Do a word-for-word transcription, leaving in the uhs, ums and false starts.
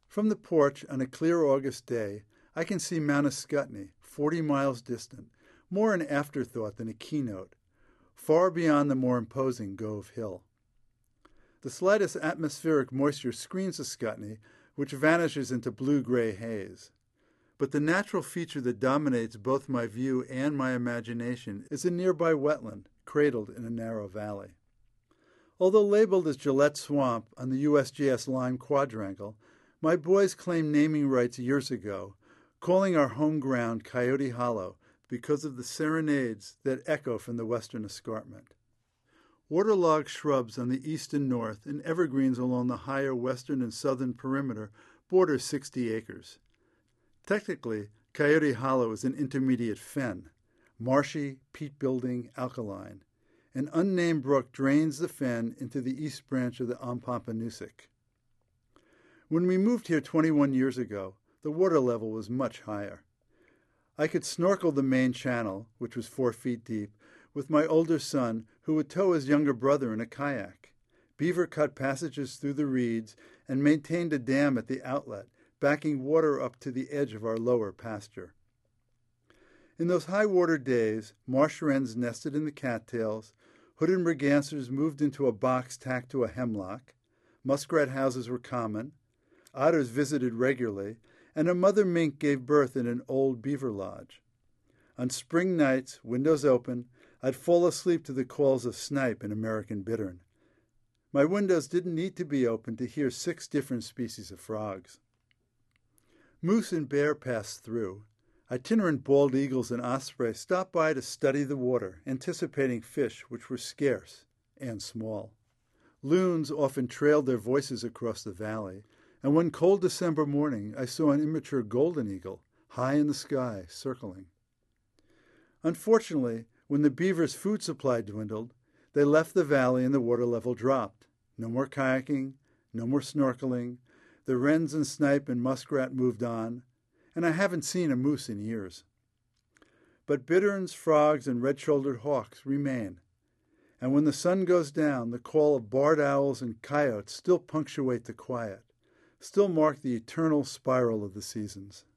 From the porch on a clear August day, I can see Mount Ascutney, forty miles distant, more an afterthought than a keynote, far beyond the more imposing Gove Hill. The slightest atmospheric moisture screens Ascutney, which vanishes into blue-gray haze. But the natural feature that dominates both my view and my imagination is a nearby wetland, cradled in a narrow valley. Although labeled as Gillette Swamp on the U S G S Lime Quadrangle, my boys claimed naming rights years ago, calling our home ground Coyote Hollow because of the serenades that echo from the western escarpment. Waterlogged shrubs on the east and north and evergreens along the higher western and southern perimeter border sixty acres. Technically, Coyote Hollow is an intermediate fen, marshy, peat-building, alkaline. An unnamed brook drains the fen into the east branch of the Ompompanoosuc. When we moved here twenty-one years ago, the water level was much higher. I could snorkel the main channel, which was four feet deep, with my older son, who would tow his younger brother in a kayak. Beaver cut passages through the reeds and maintained a dam at the outlet, backing water up to the edge of our lower pasture. In those high-water days, marsh wrens nested in the cattails, hooded mergansers moved into a box tacked to a hemlock, muskrat houses were common, otters visited regularly, and a mother mink gave birth in an old beaver lodge. On spring nights, windows open, I'd fall asleep to the calls of snipe and American bittern. My windows didn't need to be open to hear six different species of frogs. Moose and bear passed through. Itinerant bald eagles and osprey stopped by to study the water, anticipating fish which were scarce and small. Loons often trailed their voices across the valley, and one cold December morning I saw an immature golden eagle, high in the sky, circling. Unfortunately, when the beavers' food supply dwindled, they left the valley and the water level dropped. No more kayaking, no more snorkeling. The wrens and snipe and muskrat moved on, and I haven't seen a moose in years. But bitterns, frogs, and red-shouldered hawks remain, and when the sun goes down, the call of barred owls and coyotes still punctuate the quiet, still mark the eternal spiral of the seasons.